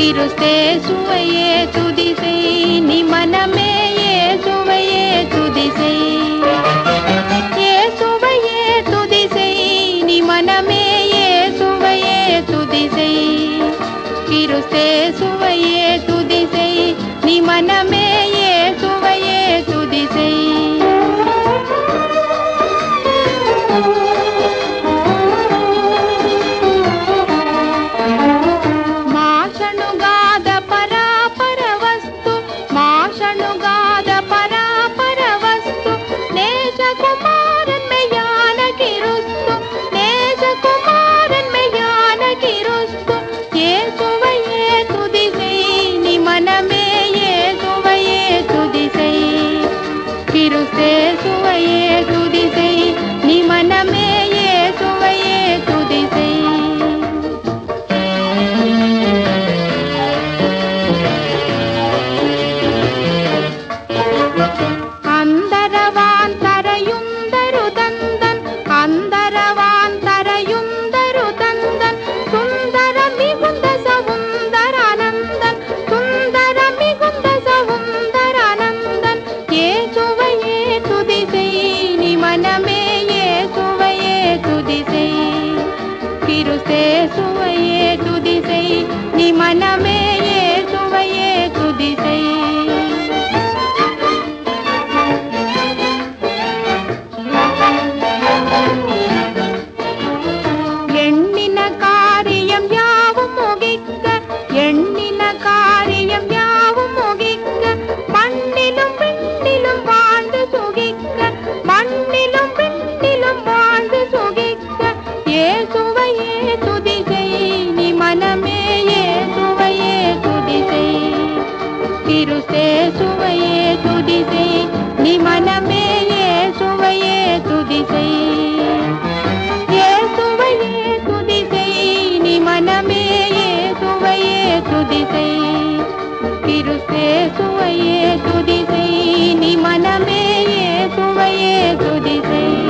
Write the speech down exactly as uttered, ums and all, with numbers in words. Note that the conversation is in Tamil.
கிறிஸ்தே சுவையே துதிசை நீ மனமே இயேசுவையே துதிசை இயேசுவையே துதிசை நீ மனமே இயேசுவையே துதிசை கிறிஸ்தே சுவையே துதிசை நீ மனமே இயேசுவையே துதிசை கிறிஸ்தே சுவையே துதிசை நீ மனமே இயேசுவையே துதிசை அந்தரவான் தரையுந்தரு தந்தன் அந்தரவான் தரையுந்தரு தந்தன் சுந்தர மிகுந்த சவுந்தரானந்தன் சுந்தர மிகுந்த சவுந்தரானந்தன் இயேசுவையே துதிசை நீ மனமே இயேசுவையே துதிசை கிறிஸ்தே சுவையே துதிசை நீ மனமே இயேசுவையே துதிசை எண்ணின காரியம் யாவும் முகிக்க எண்ணின காரியம் யாவும் முகிக்க மண்ணிலும் விண்ணிலும் வாழ்ந்து சுகிக்க மண்ணிலும் விண்ணிலும் வாழ்ந்து சுகிக்க இயேசுவையே துதிசை நீ மனமே இயேசுவையே துதிசை கிறிஸ்தே சுவையே துதிசை நீ மனமே இயேசுவையே துதிசை இயேசுவையே துதிசை நீ மனமே இயேசுவையே துதிசை கிறிஸ்தே சுவையே துதிசை நீ மனமே இயேசுவையே துதிசை